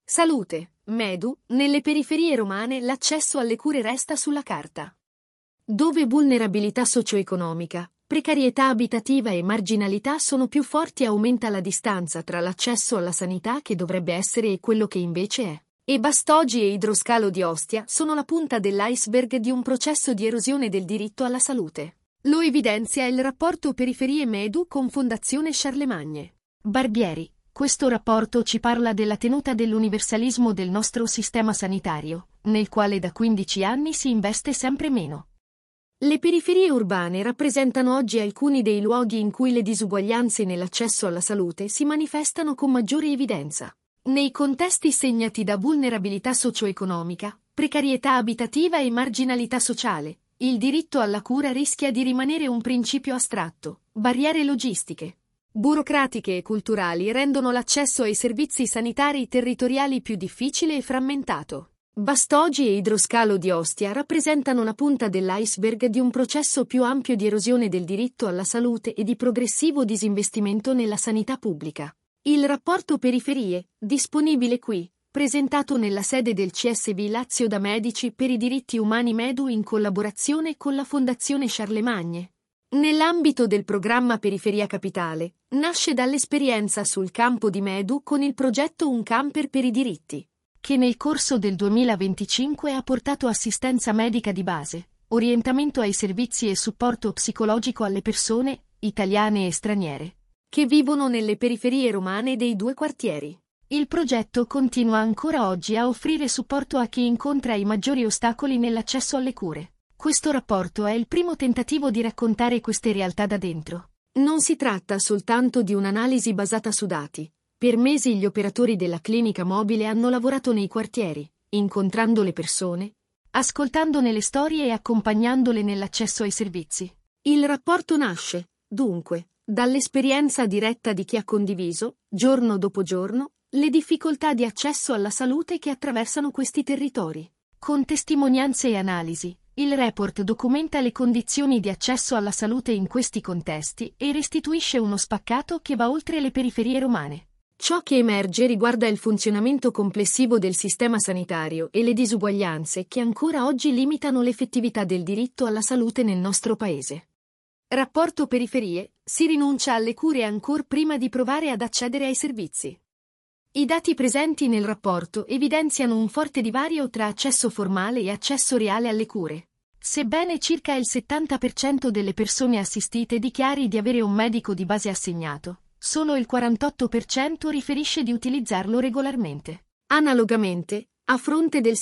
Salute, Medu, nelle periferie romane l'accesso alle cure resta sulla carta. Dove vulnerabilità socio-economica, precarietà abitativa e marginalità sono più forti aumenta la distanza tra l'accesso alla sanità che dovrebbe essere e quello che invece è. E Bastogi e Idroscalo di Ostia sono la punta dell'iceberg di un processo di erosione del diritto alla salute. Lo evidenzia il rapporto Periferie Medu con Fondazione Charlemagne. Barbieri. Questo rapporto ci parla della tenuta dell'universalismo del nostro sistema sanitario, nel quale da 15 anni si investe sempre meno. Le periferie urbane rappresentano oggi alcuni dei luoghi in cui le disuguaglianze nell'accesso alla salute si manifestano con maggiore evidenza. Nei contesti segnati da vulnerabilità socio-economica, precarietà abitativa e marginalità sociale, il diritto alla cura rischia di rimanere un principio astratto. Barriere logistiche, burocratiche e culturali rendono l'accesso ai servizi sanitari territoriali più difficile e frammentato. Bastogi e Idroscalo di Ostia rappresentano la punta dell'iceberg di un processo più ampio di erosione del diritto alla salute e di progressivo disinvestimento nella sanità pubblica. Il rapporto Periferie, disponibile qui, presentato nella sede del CSV Lazio da Medici per i diritti umani Medu in collaborazione con la Fondazione Charlemagne. Nell'ambito del programma Periferia Capitale, nasce dall'esperienza sul campo di Medu con il progetto Un Camper per i diritti, che nel corso del 2025 ha portato assistenza medica di base, orientamento ai servizi e supporto psicologico alle persone, italiane e straniere, che vivono nelle periferie romane dei due quartieri. Il progetto continua ancora oggi a offrire supporto a chi incontra i maggiori ostacoli nell'accesso alle cure. Questo rapporto è il primo tentativo di raccontare queste realtà da dentro. Non si tratta soltanto di un'analisi basata su dati. Per mesi gli operatori della clinica mobile hanno lavorato nei quartieri, incontrando le persone, ascoltandone le storie e accompagnandole nell'accesso ai servizi. Il rapporto nasce, dunque, dall'esperienza diretta di chi ha condiviso, giorno dopo giorno, le difficoltà di accesso alla salute che attraversano questi territori. Con testimonianze e analisi, il report documenta le condizioni di accesso alla salute in questi contesti e restituisce uno spaccato che va oltre le periferie romane. Ciò che emerge riguarda il funzionamento complessivo del sistema sanitario e le disuguaglianze che ancora oggi limitano l'effettività del diritto alla salute nel nostro paese. Rapporto Periferie, si rinuncia alle cure ancor prima di provare ad accedere ai servizi. I dati presenti nel rapporto evidenziano un forte divario tra accesso formale e accesso reale alle cure. Sebbene circa il 70% delle persone assistite dichiari di avere un medico di base assegnato, solo il 48% riferisce di utilizzarlo regolarmente. Analogamente, a fronte del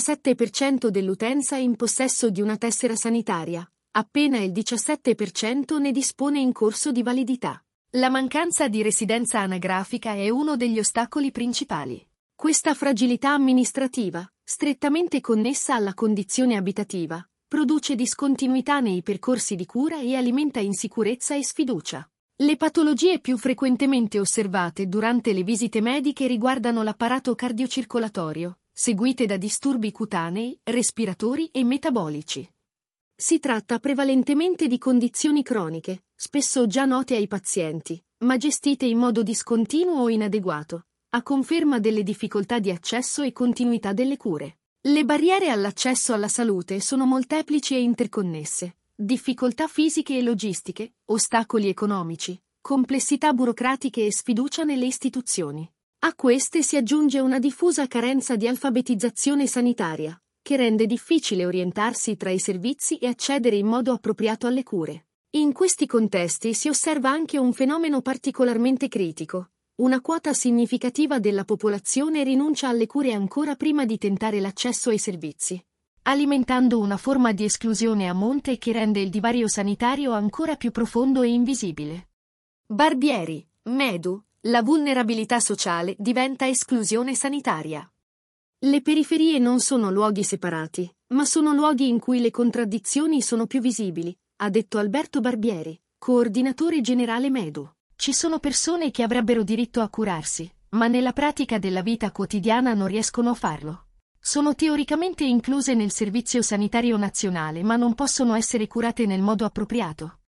77% dell'utenza in possesso di una tessera sanitaria, appena il 17% ne dispone in corso di validità. La mancanza di residenza anagrafica è uno degli ostacoli principali. Questa fragilità amministrativa, strettamente connessa alla condizione abitativa, produce discontinuità nei percorsi di cura e alimenta insicurezza e sfiducia. Le patologie più frequentemente osservate durante le visite mediche riguardano l'apparato cardiocircolatorio, seguite da disturbi cutanei, respiratori e metabolici. Si tratta prevalentemente di condizioni croniche, spesso già note ai pazienti, ma gestite in modo discontinuo o inadeguato, a conferma delle difficoltà di accesso e continuità delle cure. Le barriere all'accesso alla salute sono molteplici e interconnesse. Difficoltà fisiche e logistiche, ostacoli economici, complessità burocratiche e sfiducia nelle istituzioni. A queste si aggiunge una diffusa carenza di alfabetizzazione sanitaria, che rende difficile orientarsi tra i servizi e accedere in modo appropriato alle cure. In questi contesti si osserva anche un fenomeno particolarmente critico. Una quota significativa della popolazione rinuncia alle cure ancora prima di tentare l'accesso ai servizi, alimentando una forma di esclusione a monte che rende il divario sanitario ancora più profondo e invisibile. Barbieri, Medu, la vulnerabilità sociale diventa esclusione sanitaria. Le periferie non sono luoghi separati, ma sono luoghi in cui le contraddizioni sono più visibili, ha detto Alberto Barbieri, coordinatore generale Medu. Ci sono persone che avrebbero diritto a curarsi, ma nella pratica della vita quotidiana non riescono a farlo. Sono teoricamente incluse nel Servizio Sanitario Nazionale ma non possono essere curate nel modo appropriato.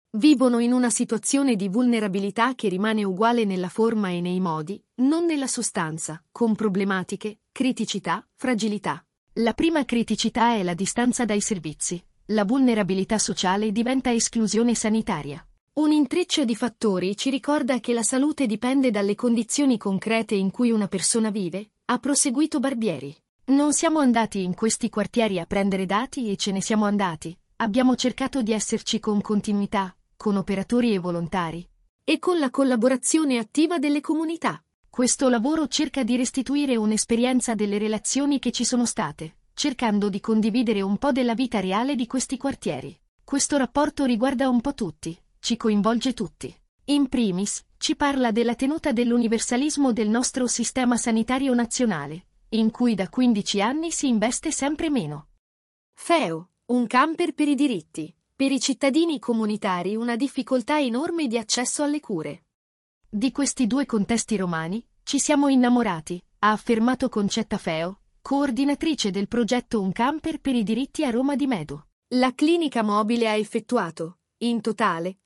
Vivono in una situazione di vulnerabilità che rimane uguale nella forma e nei modi, non nella sostanza, con problematiche, criticità, fragilità. La prima criticità è la distanza dai servizi. La vulnerabilità sociale diventa esclusione sanitaria. Un intreccio di fattori ci ricorda che la salute dipende dalle condizioni concrete in cui una persona vive, ha proseguito Barbieri. Non siamo andati in questi quartieri a prendere dati e ce ne siamo andati. Abbiamo cercato di esserci con continuità, con operatori e volontari, e con la collaborazione attiva delle comunità. Questo lavoro cerca di restituire un'esperienza delle relazioni che ci sono state, cercando di condividere un po' della vita reale di questi quartieri. Questo rapporto riguarda un po' tutti, ci coinvolge tutti. In primis, ci parla della tenuta dell'universalismo del nostro sistema sanitario nazionale, in cui da 15 anni si investe sempre meno. FEO, un camper per i diritti. Per i cittadini comunitari una difficoltà enorme di accesso alle cure. Di questi due contesti romani ci siamo innamorati, ha affermato Concetta Feo, coordinatrice del progetto Un camper per i diritti a Roma di Medo. La clinica mobile ha effettuato, in totale,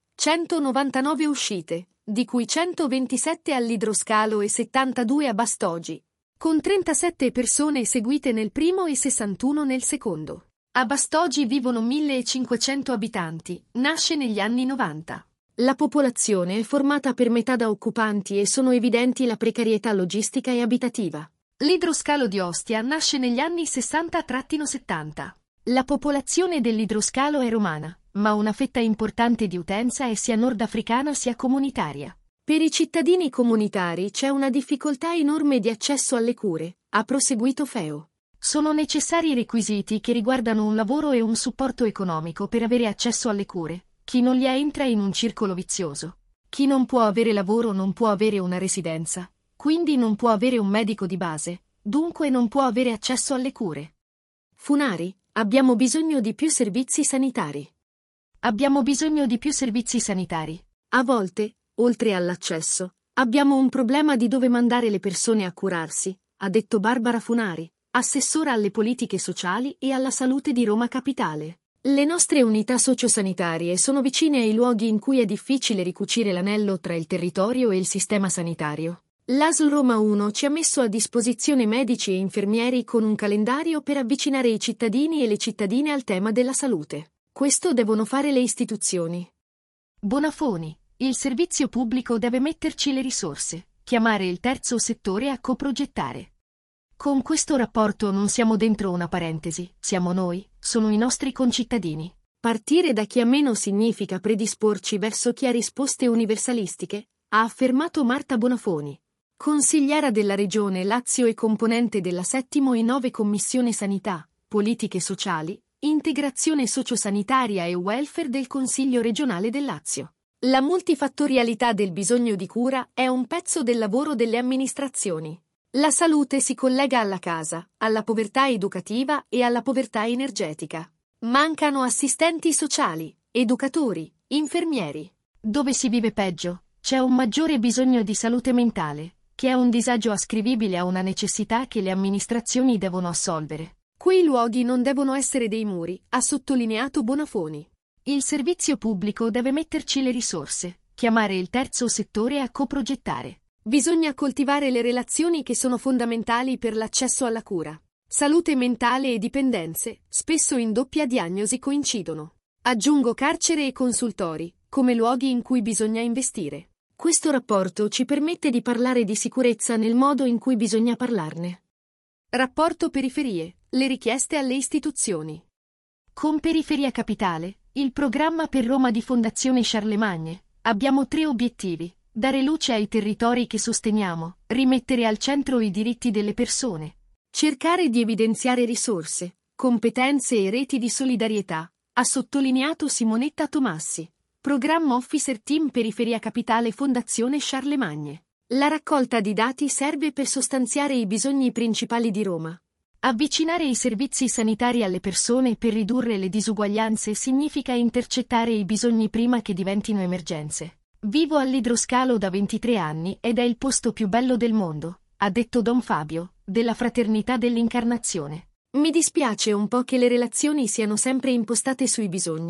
199 uscite, di cui 127 all'Idroscalo e 72 a Bastogi, con 37 persone seguite nel primo e 61 nel secondo. A Bastogi vivono 1500 abitanti, nasce negli anni 90. La popolazione è formata per metà da occupanti e sono evidenti la precarietà logistica e abitativa. L'Idroscalo di Ostia nasce negli anni 60-70. La popolazione dell'Idroscalo è romana, ma una fetta importante di utenza è sia nordafricana sia comunitaria. Per i cittadini comunitari c'è una difficoltà enorme di accesso alle cure, ha proseguito Feo. Sono necessari requisiti che riguardano un lavoro e un supporto economico per avere accesso alle cure. Chi non li ha entra in un circolo vizioso. Chi non può avere lavoro non può avere una residenza, quindi non può avere un medico di base, dunque non può avere accesso alle cure. Funari, abbiamo bisogno di più servizi sanitari. Abbiamo bisogno di più servizi sanitari. A volte, oltre all'accesso, abbiamo un problema di dove mandare le persone a curarsi, ha detto Barbara Funari, assessora alle politiche sociali e alla salute di Roma Capitale. Le nostre unità sociosanitarie sono vicine ai luoghi in cui è difficile ricucire l'anello tra il territorio e il sistema sanitario. L'ASL Roma 1 ci ha messo a disposizione medici e infermieri con un calendario per avvicinare i cittadini e le cittadine al tema della salute. Questo devono fare le istituzioni. Bonafoni, il servizio pubblico deve metterci le risorse, chiamare il terzo settore a coprogettare. Con questo rapporto non siamo dentro una parentesi, siamo noi, sono i nostri concittadini. Partire da chi ha meno significa predisporci verso chi ha risposte universalistiche, ha affermato Marta Bonafoni, consigliera della Regione Lazio e componente della 7ª e 9 Commissione Sanità, Politiche Sociali, Integrazione Sociosanitaria e Welfare del Consiglio regionale del Lazio. La multifattorialità del bisogno di cura è un pezzo del lavoro delle amministrazioni. La salute si collega alla casa, alla povertà educativa e alla povertà energetica. Mancano assistenti sociali, educatori, infermieri. Dove si vive peggio, c'è un maggiore bisogno di salute mentale, che è un disagio ascrivibile a una necessità che le amministrazioni devono assolvere. Quei luoghi non devono essere dei muri, ha sottolineato Bonafoni. Il servizio pubblico deve metterci le risorse, chiamare il terzo settore a coprogettare. Bisogna coltivare le relazioni che sono fondamentali per l'accesso alla cura. Salute mentale e dipendenze, spesso in doppia diagnosi coincidono. Aggiungo carcere e consultori, come luoghi in cui bisogna investire. Questo rapporto ci permette di parlare di sicurezza nel modo in cui bisogna parlarne. Rapporto periferie, le richieste alle istituzioni. Con Periferia Capitale, il programma per Roma di Fondazione Charlemagne, abbiamo 3 obiettivi. Dare luce ai territori che sosteniamo, rimettere al centro i diritti delle persone, cercare di evidenziare risorse, competenze e reti di solidarietà, ha sottolineato Simonetta Tomassi, Programma Officer Team Periferia Capitale Fondazione Charlemagne. La raccolta di dati serve per sostanziare i bisogni principali di Roma. Avvicinare i servizi sanitari alle persone per ridurre le disuguaglianze significa intercettare i bisogni prima che diventino emergenze. Vivo all'Idroscalo da 23 anni ed è il posto più bello del mondo, ha detto Don Fabio, della Fraternità dell'Incarnazione. Mi dispiace un po' che le relazioni siano sempre impostate sui bisogni.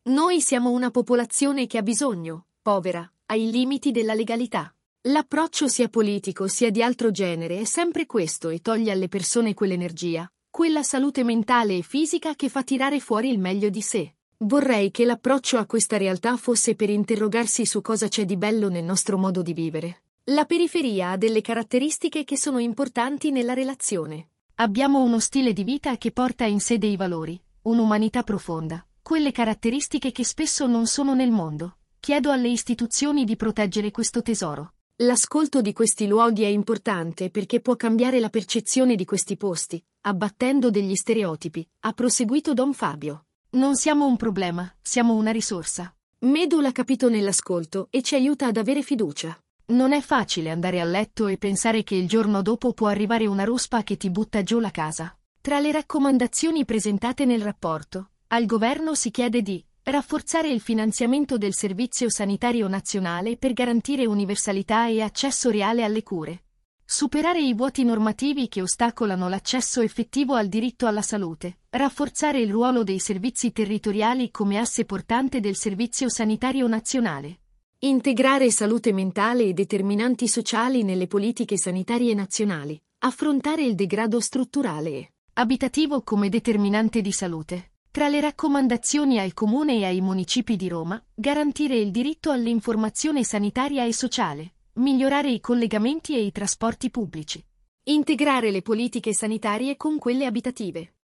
Noi siamo una popolazione che ha bisogno, povera, ai limiti della legalità. L'approccio sia politico sia di altro genere è sempre questo e toglie alle persone quell'energia, quella salute mentale e fisica che fa tirare fuori il meglio di sé. Vorrei che l'approccio a questa realtà fosse per interrogarsi su cosa c'è di bello nel nostro modo di vivere. La periferia ha delle caratteristiche che sono importanti nella relazione. Abbiamo uno stile di vita che porta in sé dei valori, un'umanità profonda, quelle caratteristiche che spesso non sono nel mondo. Chiedo alle istituzioni di proteggere questo tesoro. L'ascolto di questi luoghi è importante perché può cambiare la percezione di questi posti, abbattendo degli stereotipi, ha proseguito Don Fabio. Non siamo un problema, siamo una risorsa. Medu l'ha capito nell'ascolto e ci aiuta ad avere fiducia. Non è facile andare a letto e pensare che il giorno dopo può arrivare una ruspa che ti butta giù la casa. Tra le raccomandazioni presentate nel rapporto, al governo si chiede di rafforzare il finanziamento del Servizio Sanitario Nazionale per garantire universalità e accesso reale alle cure. Superare i vuoti normativi che ostacolano l'accesso effettivo al diritto alla salute. Rafforzare il ruolo dei servizi territoriali come asse portante del Servizio Sanitario Nazionale. Integrare salute mentale e determinanti sociali nelle politiche sanitarie nazionali. Affrontare il degrado strutturale e abitativo come determinante di salute. Tra le raccomandazioni al Comune e ai municipi di Roma, garantire il diritto all'informazione sanitaria e sociale, migliorare i collegamenti e i trasporti pubblici. Integrare le politiche sanitarie con quelle abitative.